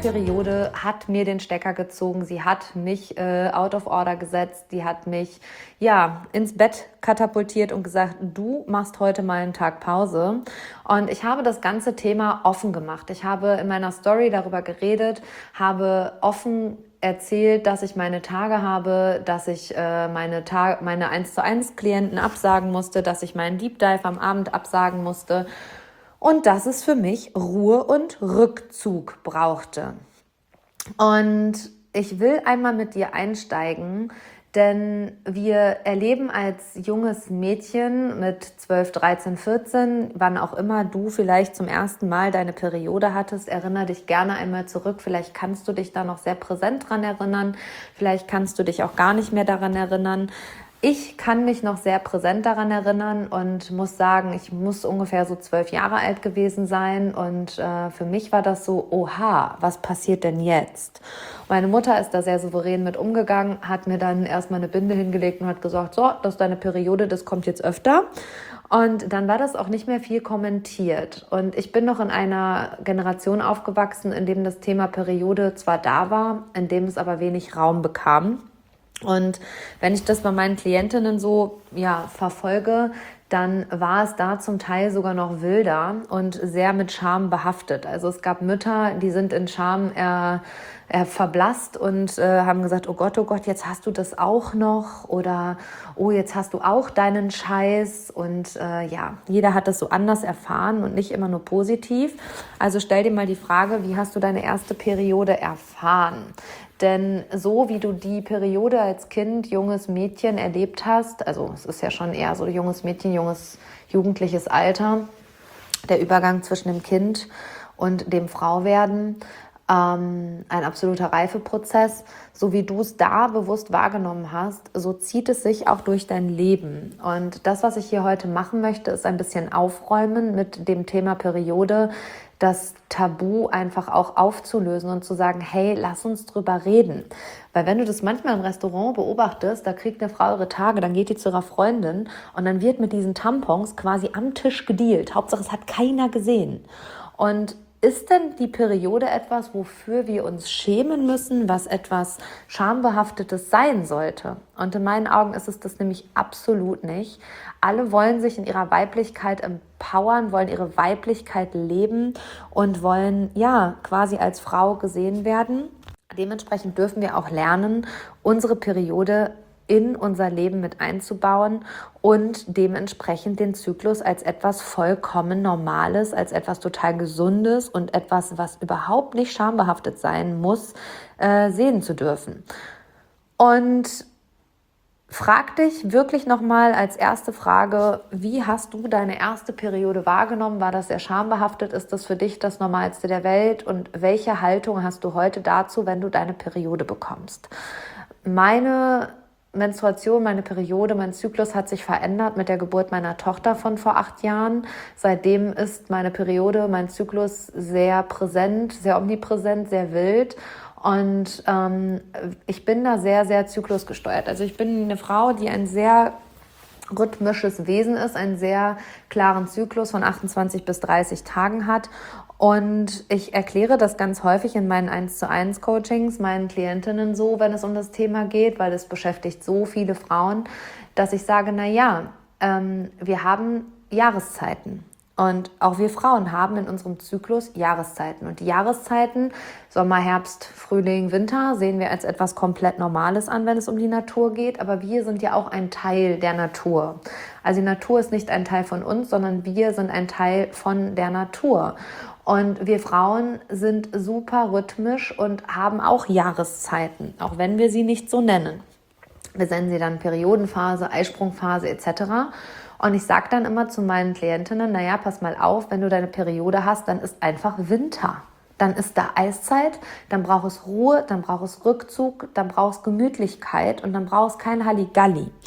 Periode hat mir den Stecker gezogen, sie hat mich out of order gesetzt, die hat mich ins Bett katapultiert und gesagt, du machst heute mal einen Tag Pause. Und ich habe das ganze Thema offen gemacht. Ich habe in meiner Story darüber geredet, habe offen erzählt, dass ich meine Tage habe, dass ich meine 1:1 Klienten absagen musste, dass ich meinen Deep Dive am Abend absagen musste und dass es für mich Ruhe und Rückzug brauchte. Und ich will einmal mit dir einsteigen, denn wir erleben als junges Mädchen mit 12, 13, 14, wann auch immer du vielleicht zum ersten Mal deine Periode hattest, erinnere dich gerne einmal zurück. Vielleicht kannst du dich da noch sehr präsent dran erinnern, vielleicht kannst du dich auch gar nicht mehr daran erinnern. Ich kann mich noch sehr präsent daran erinnern und muss sagen, ich muss ungefähr so 12 Jahre alt gewesen sein und für mich war das so, oha, was passiert denn jetzt? Meine Mutter ist da sehr souverän mit umgegangen, hat mir dann erstmal eine Binde hingelegt und hat gesagt, so, das ist deine Periode, das kommt jetzt öfter. Und dann war das auch nicht mehr viel kommentiert. Und ich bin noch in einer Generation aufgewachsen, in dem das Thema Periode zwar da war, in dem es aber wenig Raum bekam. Und wenn ich das bei meinen Klientinnen so verfolge, dann war es da zum Teil sogar noch wilder und sehr mit Scham behaftet. Also es gab Mütter, die sind in Scham verblasst und haben gesagt, oh Gott, jetzt hast du das auch noch oder oh, jetzt hast du auch deinen Scheiß und jeder hat das so anders erfahren und nicht immer nur positiv. Also stell dir mal die Frage, wie hast du deine erste Periode erfahren? Denn so wie du die Periode als Kind, junges Mädchen erlebt hast, also es ist ja schon eher so junges Mädchen, jugendliches Alter, der Übergang zwischen dem Kind und dem Frauwerden, ein absoluter Reifeprozess, so wie du es da bewusst wahrgenommen hast, so zieht es sich auch durch dein Leben. Und das, was ich hier heute machen möchte, ist ein bisschen aufräumen mit dem Thema Periode, das Tabu einfach auch aufzulösen und zu sagen, hey, lass uns drüber reden. Weil wenn du das manchmal im Restaurant beobachtest, da kriegt eine Frau ihre Tage, dann geht die zu ihrer Freundin und dann wird mit diesen Tampons quasi am Tisch gedealt. Hauptsache, es hat keiner gesehen. Und ist denn die Periode etwas, wofür wir uns schämen müssen, was etwas Schambehaftetes sein sollte? Und in meinen Augen ist es das nämlich absolut nicht. Alle wollen sich in ihrer Weiblichkeit empowern, wollen ihre Weiblichkeit leben und wollen quasi als Frau gesehen werden. Dementsprechend dürfen wir auch lernen, unsere Periode in unser Leben mit einzubauen und dementsprechend den Zyklus als etwas vollkommen Normales, als etwas total Gesundes und etwas, was überhaupt nicht schambehaftet sein muss, sehen zu dürfen. Und frag dich wirklich nochmal als erste Frage, wie hast du deine erste Periode wahrgenommen? War das sehr schambehaftet? Ist das für dich das Normalste der Welt? Und welche Haltung hast du heute dazu, wenn du deine Periode bekommst? Meine Menstruation, meine Periode, mein Zyklus hat sich verändert mit der Geburt meiner Tochter von vor 8 Jahren. Seitdem ist meine Periode, mein Zyklus sehr präsent, sehr omnipräsent, sehr wild. Und ich bin da sehr, sehr zyklusgesteuert. Also ich bin eine Frau, die ein sehr rhythmisches Wesen ist, einen sehr klaren Zyklus von 28 bis 30 Tagen hat. Und ich erkläre das ganz häufig in meinen 1:1 Coachings, meinen Klientinnen so, wenn es um das Thema geht, weil es beschäftigt so viele Frauen, dass ich sage, wir haben Jahreszeiten. Und auch wir Frauen haben in unserem Zyklus Jahreszeiten. Und die Jahreszeiten, Sommer, Herbst, Frühling, Winter, sehen wir als etwas komplett Normales an, wenn es um die Natur geht. Aber wir sind ja auch ein Teil der Natur. Also die Natur ist nicht ein Teil von uns, sondern wir sind ein Teil von der Natur. Und wir Frauen sind super rhythmisch und haben auch Jahreszeiten, auch wenn wir sie nicht so nennen. Wir nennen sie dann Periodenphase, Eisprungphase etc. Und ich sage dann immer zu meinen Klientinnen, pass mal auf, wenn du deine Periode hast, dann ist einfach Winter. Dann ist da Eiszeit, dann braucht es Ruhe, dann braucht es Rückzug, dann braucht es Gemütlichkeit und dann braucht es kein Halligalli.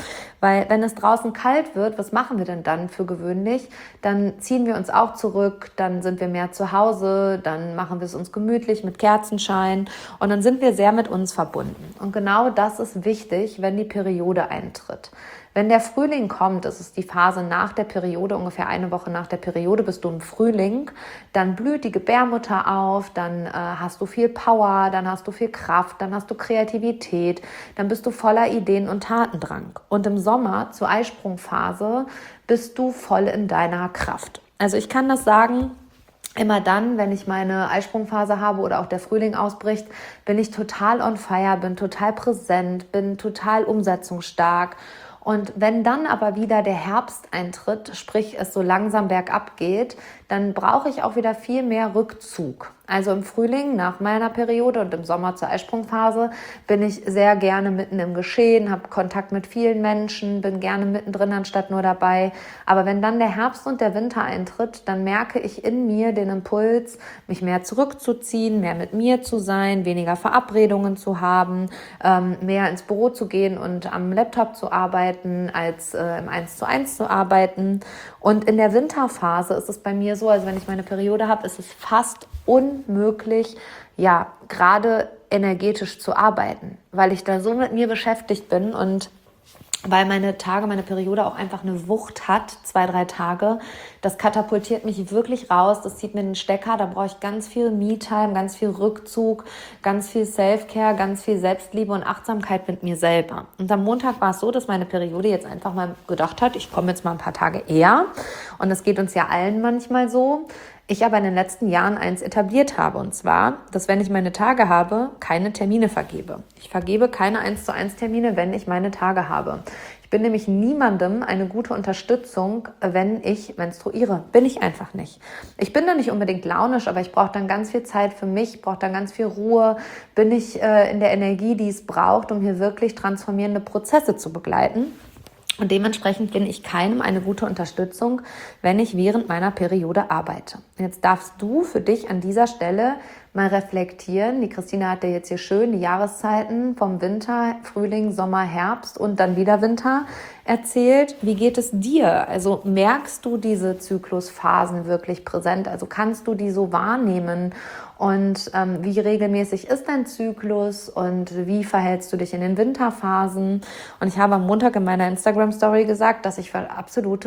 Weil wenn es draußen kalt wird, was machen wir denn dann für gewöhnlich? Dann ziehen wir uns auch zurück, dann sind wir mehr zu Hause, dann machen wir es uns gemütlich mit Kerzenschein und dann sind wir sehr mit uns verbunden. Und genau das ist wichtig, wenn die Periode eintritt. Wenn der Frühling kommt, das ist die Phase nach der Periode, ungefähr eine Woche nach der Periode bist du im Frühling, dann blüht die Gebärmutter auf, dann hast du viel Power, dann hast du viel Kraft, dann hast du Kreativität, dann bist du voller Ideen und Tatendrang. Und im Sommer, zur Eisprungphase, bist du voll in deiner Kraft. Also ich kann das sagen, immer dann, wenn ich meine Eisprungphase habe oder auch der Frühling ausbricht, bin ich total on fire, bin total präsent, bin total umsetzungsstark. Und wenn dann aber wieder der Herbst eintritt, sprich es so langsam bergab geht, dann brauche ich auch wieder viel mehr Rückzug. Also im Frühling nach meiner Periode und im Sommer zur Eisprungphase bin ich sehr gerne mitten im Geschehen, habe Kontakt mit vielen Menschen, bin gerne mittendrin anstatt nur dabei. Aber wenn dann der Herbst und der Winter eintritt, dann merke ich in mir den Impuls, mich mehr zurückzuziehen, mehr mit mir zu sein, weniger Verabredungen zu haben, mehr ins Büro zu gehen und am Laptop zu arbeiten, als im 1:1 zu arbeiten. Und in der Winterphase ist es bei mir so, also wenn ich meine Periode habe, ist es fast unmöglich, ja, gerade energetisch zu arbeiten, weil ich da so mit mir beschäftigt bin und weil meine Periode auch einfach eine Wucht hat, 2-3 Tage. Das katapultiert mich wirklich raus, das zieht mir den Stecker, da brauche ich ganz viel Me-Time, ganz viel Rückzug, ganz viel Self-Care, ganz viel Selbstliebe und Achtsamkeit mit mir selber. Und am Montag war es so, dass meine Periode jetzt einfach mal gedacht hat, ich komme jetzt mal ein paar Tage eher. Und das geht uns ja allen manchmal so. Ich aber in den letzten Jahren eins etabliert habe, und zwar, dass wenn ich meine Tage habe, keine Termine vergebe. Ich vergebe keine 1:1 Termine, wenn ich meine Tage habe. Ich bin nämlich niemandem eine gute Unterstützung, wenn ich menstruiere. Bin ich einfach nicht. Ich bin da nicht unbedingt launisch, aber ich brauche dann ganz viel Zeit für mich, brauche dann ganz viel Ruhe, bin ich in der Energie, die es braucht, um hier wirklich transformierende Prozesse zu begleiten. Und dementsprechend bin ich keinem eine gute Unterstützung, wenn ich während meiner Periode arbeite. Jetzt darfst du für dich an dieser Stelle mal reflektieren. Die Christina hat dir jetzt hier schön die Jahreszeiten vom Winter, Frühling, Sommer, Herbst und dann wieder Winter erzählt. Wie geht es dir? Also merkst du diese Zyklusphasen wirklich präsent? Also kannst du die so wahrnehmen? Und wie regelmäßig ist dein Zyklus und wie verhältst du dich in den Winterphasen? Und ich habe am Montag in meiner Instagram-Story gesagt, dass ich absolut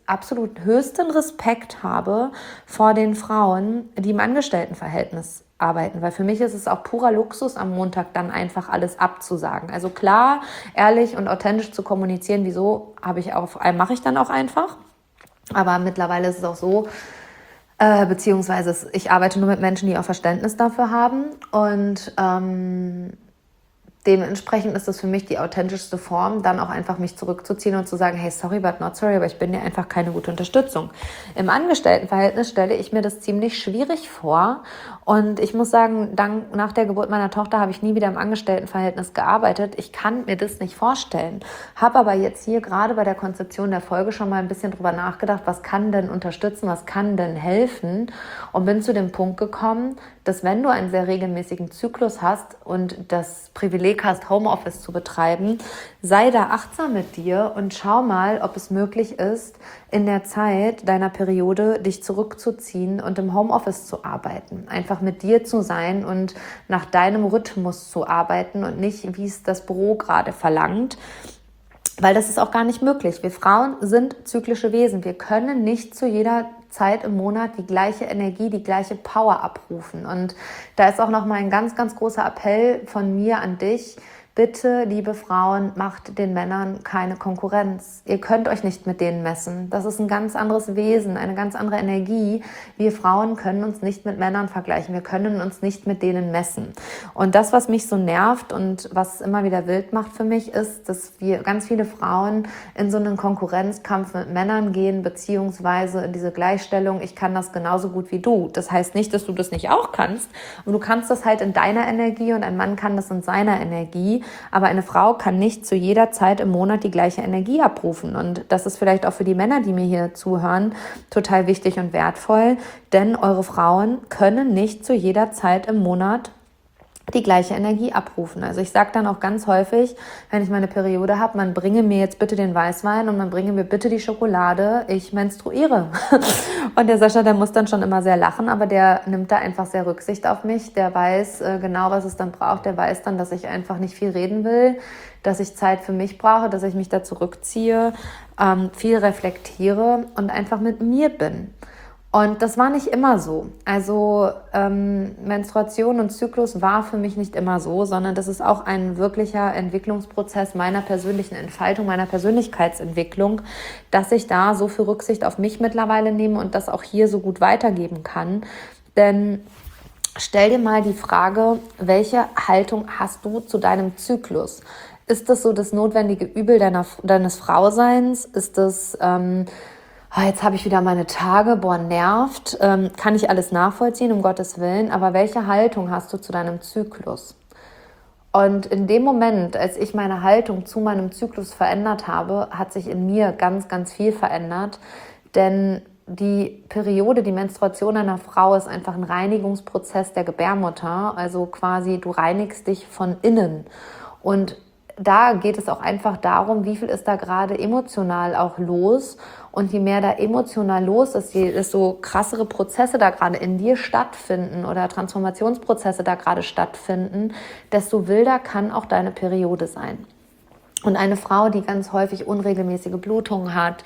höchsten Respekt habe vor den Frauen, die im Angestelltenverhältnis arbeiten, weil für mich ist es auch purer Luxus, am Montag dann einfach alles abzusagen. Also klar, ehrlich und authentisch zu kommunizieren, mache ich dann auch einfach. Aber mittlerweile ist es auch so, beziehungsweise ich arbeite nur mit Menschen, die auch Verständnis dafür haben und dementsprechend ist das für mich die authentischste Form, dann auch einfach mich zurückzuziehen und zu sagen, hey, sorry, but not sorry, aber ich bin dir einfach keine gute Unterstützung. Im Angestelltenverhältnis stelle ich mir das ziemlich schwierig vor und ich muss sagen, nach der Geburt meiner Tochter habe ich nie wieder im Angestelltenverhältnis gearbeitet. Ich kann mir das nicht vorstellen, habe aber jetzt hier gerade bei der Konzeption der Folge schon mal ein bisschen drüber nachgedacht, was kann denn unterstützen, was kann denn helfen und bin zu dem Punkt gekommen, dass wenn du einen sehr regelmäßigen Zyklus hast und das Privileg hast, Homeoffice zu betreiben, sei da achtsam mit dir und schau mal, ob es möglich ist, in der Zeit deiner Periode dich zurückzuziehen und im Homeoffice zu arbeiten. Einfach mit dir zu sein und nach deinem Rhythmus zu arbeiten und nicht, wie es das Büro gerade verlangt. Weil das ist auch gar nicht möglich. Wir Frauen sind zyklische Wesen. Wir können nicht zu jeder Zeit im Monat die gleiche Energie, die gleiche Power abrufen. Und da ist auch nochmal ein ganz, ganz großer Appell von mir an dich. Bitte, liebe Frauen, macht den Männern keine Konkurrenz. Ihr könnt euch nicht mit denen messen. Das ist ein ganz anderes Wesen, eine ganz andere Energie. Wir Frauen können uns nicht mit Männern vergleichen. Wir können uns nicht mit denen messen. Und das, was mich so nervt und was immer wieder wild macht für mich, ist, dass wir ganz viele Frauen in so einen Konkurrenzkampf mit Männern gehen, beziehungsweise in diese Gleichstellung, ich kann das genauso gut wie du. Das heißt nicht, dass du das nicht auch kannst. Und du kannst das halt in deiner Energie und ein Mann kann das in seiner Energie. Aber eine Frau kann nicht zu jeder Zeit im Monat die gleiche Energie abrufen. Und das ist vielleicht auch für die Männer, die mir hier zuhören, total wichtig und wertvoll. Denn eure Frauen können nicht zu jeder Zeit im Monat die gleiche Energie abrufen. Also ich sage dann auch ganz häufig, wenn ich meine Periode habe, man bringe mir jetzt bitte den Weißwein und man bringe mir bitte die Schokolade, ich menstruiere. Und der Sascha, der muss dann schon immer sehr lachen, aber der nimmt da einfach sehr Rücksicht auf mich, der weiß genau, was es dann braucht, der weiß dann, dass ich einfach nicht viel reden will, dass ich Zeit für mich brauche, dass ich mich da zurückziehe, viel reflektiere und einfach mit mir bin. Und das war nicht immer so. Also Menstruation und Zyklus war für mich nicht immer so, sondern das ist auch ein wirklicher Entwicklungsprozess meiner persönlichen Entfaltung, meiner Persönlichkeitsentwicklung, dass ich da so viel Rücksicht auf mich mittlerweile nehme und das auch hier so gut weitergeben kann. Denn stell dir mal die Frage, welche Haltung hast du zu deinem Zyklus? Ist das so das notwendige Übel deines Frauseins? Ist das... jetzt habe ich wieder meine Tage, nervt, kann ich alles nachvollziehen, um Gottes Willen, aber welche Haltung hast du zu deinem Zyklus? Und in dem Moment, als ich meine Haltung zu meinem Zyklus verändert habe, hat sich in mir ganz, ganz viel verändert, denn die Periode, die Menstruation einer Frau ist einfach ein Reinigungsprozess der Gebärmutter, also quasi du reinigst dich von innen und da geht es auch einfach darum, wie viel ist da gerade emotional auch los. Und je mehr da emotional los ist, desto krassere Prozesse da gerade in dir stattfinden oder Transformationsprozesse da gerade stattfinden, desto wilder kann auch deine Periode sein. Und eine Frau, die ganz häufig unregelmäßige Blutungen hat,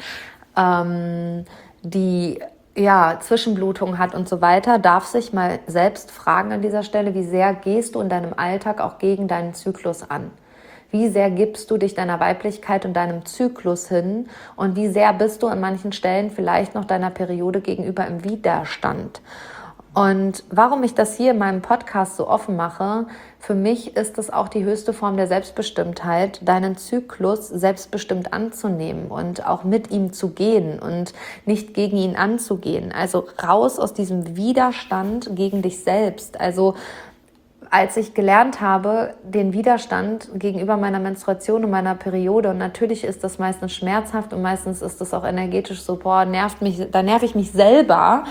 die Zwischenblutungen hat und so weiter, darf sich mal selbst fragen an dieser Stelle, wie sehr gehst du in deinem Alltag auch gegen deinen Zyklus an? Wie sehr gibst du dich deiner Weiblichkeit und deinem Zyklus hin und wie sehr bist du an manchen Stellen vielleicht noch deiner Periode gegenüber im Widerstand? Und warum ich das hier in meinem Podcast so offen mache, für mich ist es auch die höchste Form der Selbstbestimmtheit, deinen Zyklus selbstbestimmt anzunehmen und auch mit ihm zu gehen und nicht gegen ihn anzugehen. Also raus aus diesem Widerstand gegen dich selbst. Also als ich gelernt habe, den Widerstand gegenüber meiner Menstruation und meiner Periode, und natürlich ist das meistens schmerzhaft und meistens ist das auch energetisch so, da nerv ich mich selber,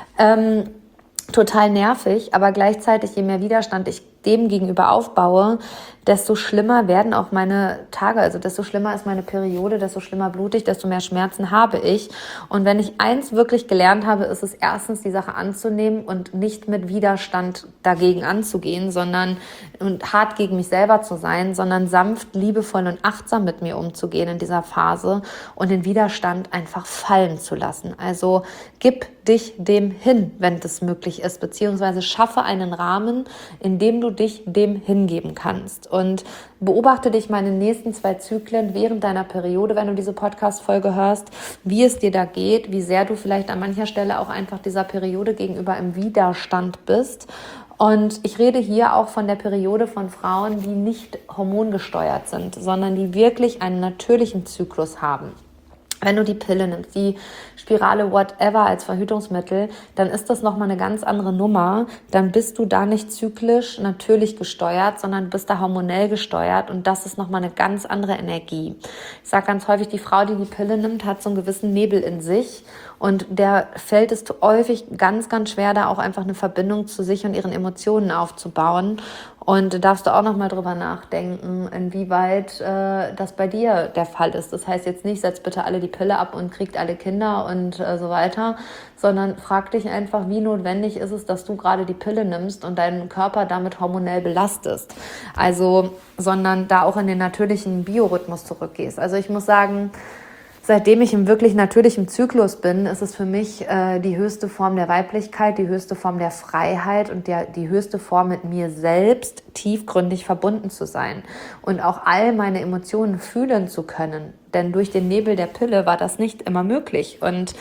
total nervig, aber gleichzeitig, je mehr Widerstand ich dem gegenüber aufbaue, desto schlimmer werden auch meine Tage, also desto schlimmer ist meine Periode, desto schlimmer blutig, desto mehr Schmerzen habe ich. Und wenn ich eins wirklich gelernt habe, ist es erstens, die Sache anzunehmen und nicht mit Widerstand dagegen anzugehen, sondern und hart gegen mich selber zu sein, sondern sanft, liebevoll und achtsam mit mir umzugehen in dieser Phase und den Widerstand einfach fallen zu lassen. Also gib dich dem hin, wenn das möglich ist, beziehungsweise schaffe einen Rahmen, in dem du dich dem hingeben kannst. Und beobachte dich meine nächsten 2 Zyklen während deiner Periode, wenn du diese Podcast-Folge hörst, wie es dir da geht, wie sehr du vielleicht an mancher Stelle auch einfach dieser Periode gegenüber im Widerstand bist. Und ich rede hier auch von der Periode von Frauen, die nicht hormongesteuert sind, sondern die wirklich einen natürlichen Zyklus haben. Wenn du die Pille nimmst, die Spirale, whatever als Verhütungsmittel, dann ist das nochmal eine ganz andere Nummer. Dann bist du da nicht zyklisch natürlich gesteuert, sondern du bist da hormonell gesteuert und das ist nochmal eine ganz andere Energie. Ich sage ganz häufig, die Frau, die die Pille nimmt, hat so einen gewissen Nebel in sich und der fällt es häufig ganz, ganz schwer, da auch einfach eine Verbindung zu sich und ihren Emotionen aufzubauen. Und da darfst du auch nochmal drüber nachdenken, inwieweit das bei dir der Fall ist. Das heißt jetzt nicht, setzt bitte alle die Pille ab und kriegt alle Kinder und so weiter, sondern frag dich einfach, wie notwendig ist es, dass du gerade die Pille nimmst und deinen Körper damit hormonell belastest. Also, sondern da auch in den natürlichen Biorhythmus zurückgehst. Also ich muss sagen, seitdem ich im wirklich natürlichen Zyklus bin, ist es für mich die höchste Form der Weiblichkeit, die höchste Form der Freiheit und die höchste Form, mit mir selbst tiefgründig verbunden zu sein und auch all meine Emotionen fühlen zu können. Denn durch den Nebel der Pille war das nicht immer möglich und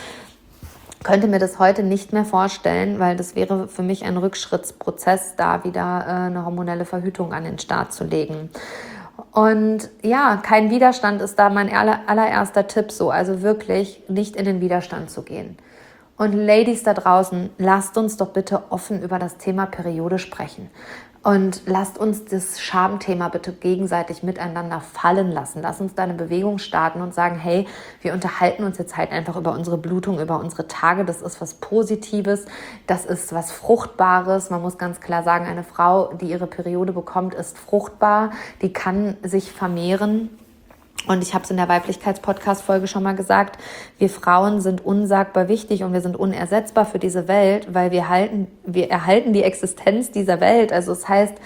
könnte mir das heute nicht mehr vorstellen, weil das wäre für mich ein Rückschrittsprozess, da wieder eine hormonelle Verhütung an den Start zu legen. Und ja, kein Widerstand ist da mein allererster Tipp so, also wirklich nicht in den Widerstand zu gehen. Und Ladies da draußen, lasst uns doch bitte offen über das Thema Periode sprechen. Und lasst uns das Schamthema bitte gegenseitig miteinander fallen lassen. Lass uns da eine Bewegung starten und sagen, hey, wir unterhalten uns jetzt halt einfach über unsere Blutung, über unsere Tage. Das ist was Positives, das ist was Fruchtbares. Man muss ganz klar sagen, eine Frau, die ihre Periode bekommt, ist fruchtbar. Die kann sich vermehren. Und ich habe es in der Weiblichkeits-Podcast-Folge schon mal gesagt, wir Frauen sind unsagbar wichtig und wir sind unersetzbar für diese Welt, weil wir erhalten die Existenz dieser Welt. Also es heißt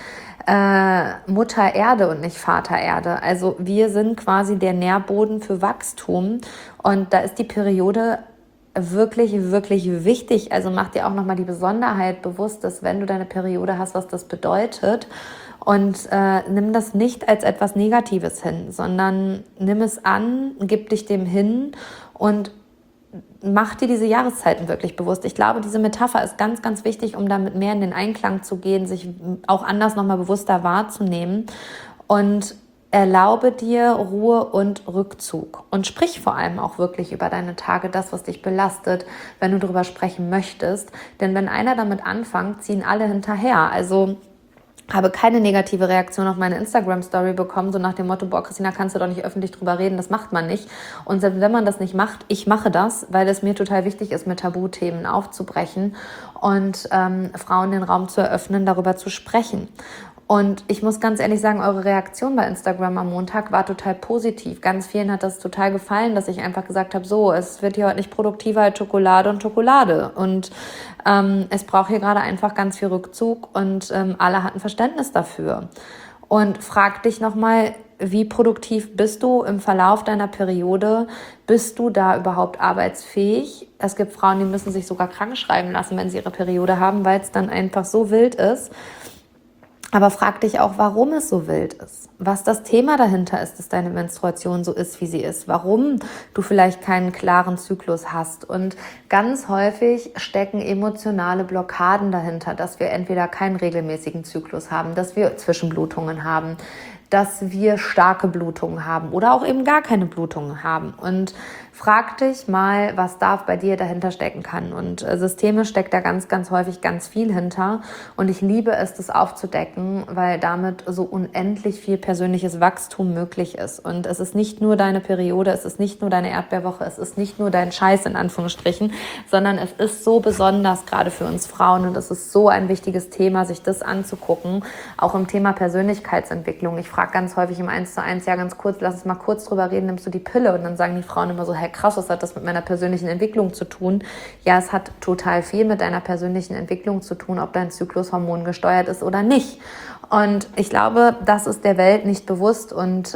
Mutter Erde und nicht Vater Erde. Also wir sind quasi der Nährboden für Wachstum und da ist die Periode wirklich, wirklich wichtig. Also mach dir auch nochmal die Besonderheit bewusst, dass wenn du deine Periode hast, was das bedeutet. Und nimm das nicht als etwas Negatives hin, sondern nimm es an, gib dich dem hin und mach dir diese Jahreszeiten wirklich bewusst. Ich glaube, diese Metapher ist ganz, ganz wichtig, um damit mehr in den Einklang zu gehen, sich auch anders nochmal bewusster wahrzunehmen. Und erlaube dir Ruhe und Rückzug. Und sprich vor allem auch wirklich über deine Tage, das, was dich belastet, wenn du darüber sprechen möchtest. Denn wenn einer damit anfängt, ziehen alle hinterher. Also habe keine negative Reaktion auf meine Instagram-Story bekommen, so nach dem Motto, boah, Christina, kannst du doch nicht öffentlich drüber reden, das macht man nicht. Und selbst wenn man das nicht macht, ich mache das, weil es mir total wichtig ist, mit Tabuthemen aufzubrechen und Frauen den Raum zu eröffnen, darüber zu sprechen. Und ich muss ganz ehrlich sagen, eure Reaktion bei Instagram am Montag war total positiv. Ganz vielen hat das total gefallen, dass ich einfach gesagt habe, so, es wird hier heute nicht produktiver als Schokolade und Schokolade. Und es braucht hier gerade einfach ganz viel Rückzug und alle hatten Verständnis dafür. Und frag dich nochmal, wie produktiv bist du im Verlauf deiner Periode? Bist du da überhaupt arbeitsfähig? Es gibt Frauen, die müssen sich sogar krank schreiben lassen, wenn sie ihre Periode haben, weil es dann einfach so wild ist. Aber frag dich auch, warum es so wild ist, was das Thema dahinter ist, dass deine Menstruation so ist, wie sie ist, warum du vielleicht keinen klaren Zyklus hast. Und ganz häufig stecken emotionale Blockaden dahinter, dass wir entweder keinen regelmäßigen Zyklus haben, dass wir Zwischenblutungen haben, dass wir starke Blutungen haben oder auch eben gar keine Blutungen haben. Und frag dich mal, was da bei dir dahinter stecken kann. Und systemisch steckt da ganz, ganz häufig ganz viel hinter. Und ich liebe es, das aufzudecken, weil damit so unendlich viel persönliches Wachstum möglich ist. Und es ist nicht nur deine Periode, es ist nicht nur deine Erdbeerwoche, es ist nicht nur dein Scheiß in Anführungsstrichen, sondern es ist so besonders gerade für uns Frauen. Und es ist so ein wichtiges Thema, sich das anzugucken. Auch im Thema Persönlichkeitsentwicklung. Ich frage ganz häufig im 1:1, ja ganz kurz, lass uns mal kurz drüber reden, nimmst du die Pille? Und dann sagen die Frauen immer so, hey krass, was hat das mit meiner persönlichen Entwicklung zu tun? Ja, es hat total viel mit deiner persönlichen Entwicklung zu tun, ob dein Zyklus hormongesteuert ist oder nicht. Und ich glaube, das ist der Welt nicht bewusst und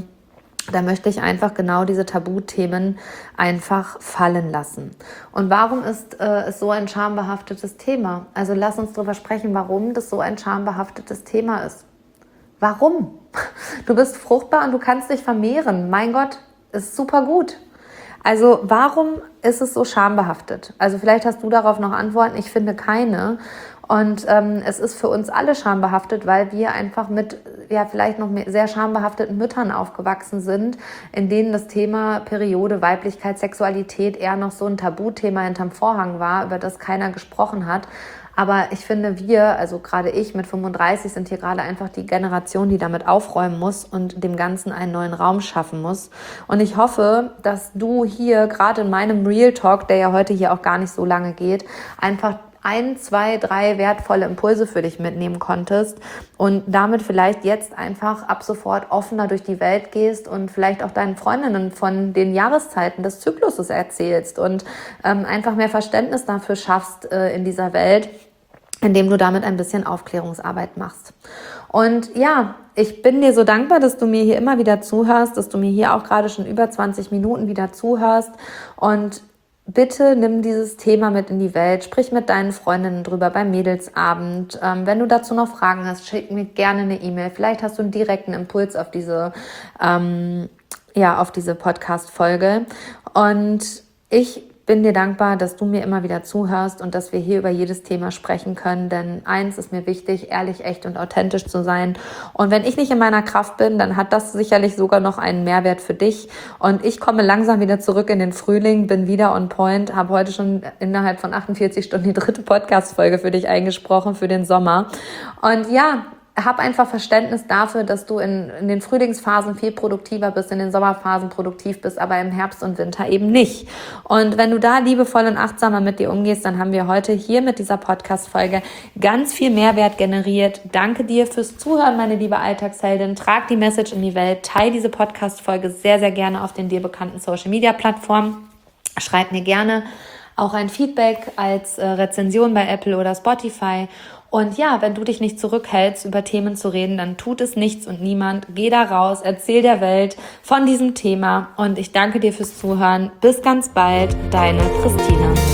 da möchte ich einfach genau diese Tabuthemen einfach fallen lassen. Und warum ist es so ein schambehaftetes Thema? Also lass uns darüber sprechen, warum das so ein schambehaftetes Thema ist. Warum? Du bist fruchtbar und du kannst dich vermehren. Mein Gott, ist super gut. Also warum ist es so schambehaftet? Also vielleicht hast du darauf noch Antworten, ich finde keine. Und es ist für uns alle schambehaftet, weil wir einfach mit vielleicht noch sehr schambehafteten Müttern aufgewachsen sind, in denen das Thema Periode, Weiblichkeit, Sexualität eher noch so ein Tabuthema hinterm Vorhang war, über das keiner gesprochen hat. Aber ich finde, also gerade ich mit 35, sind hier gerade einfach die Generation, die damit aufräumen muss und dem Ganzen einen neuen Raum schaffen muss. Und ich hoffe, dass du hier gerade in meinem Real Talk, der ja heute hier auch gar nicht so lange geht, einfach 1, 2, 3 wertvolle Impulse für dich mitnehmen konntest und damit vielleicht jetzt einfach ab sofort offener durch die Welt gehst und vielleicht auch deinen Freundinnen von den Jahreszeiten des Zykluses erzählst und einfach mehr Verständnis dafür schaffst in dieser Welt, indem du damit ein bisschen Aufklärungsarbeit machst. Und ja, ich bin dir so dankbar, dass du mir hier immer wieder zuhörst, dass du mir hier auch gerade schon über 20 Minuten wieder zuhörst und bitte nimm dieses Thema mit in die Welt, sprich mit deinen Freundinnen drüber beim Mädelsabend. Wenn du dazu noch Fragen hast, schick mir gerne eine E-Mail. Vielleicht hast du einen direkten Impuls auf diese Podcast-Folge. Und ich bin dir dankbar, dass du mir immer wieder zuhörst und dass wir hier über jedes Thema sprechen können, denn eins ist mir wichtig, ehrlich, echt und authentisch zu sein. Und wenn ich nicht in meiner Kraft bin, dann hat das sicherlich sogar noch einen Mehrwert für dich. Und ich komme langsam wieder zurück in den Frühling, bin wieder on point, habe heute schon innerhalb von 48 Stunden die 3. Podcast-Folge für dich eingesprochen für den Sommer. Und ja, hab einfach Verständnis dafür, dass du in den Frühlingsphasen viel produktiver bist, in den Sommerphasen produktiv bist, aber im Herbst und Winter eben nicht. Und wenn du da liebevoll und achtsamer mit dir umgehst, dann haben wir heute hier mit dieser Podcast-Folge ganz viel Mehrwert generiert. Danke dir fürs Zuhören, meine liebe Alltagsheldin. Trag die Message in die Welt, teile diese Podcast-Folge sehr, sehr gerne auf den dir bekannten Social-Media-Plattformen. Schreib mir gerne auch ein Feedback als Rezension bei Apple oder Spotify. Und ja, wenn du dich nicht zurückhältst, über Themen zu reden, dann tut es nichts und niemand. Geh da raus, erzähl der Welt von diesem Thema. Und ich danke dir fürs Zuhören. Bis ganz bald, deine Christina.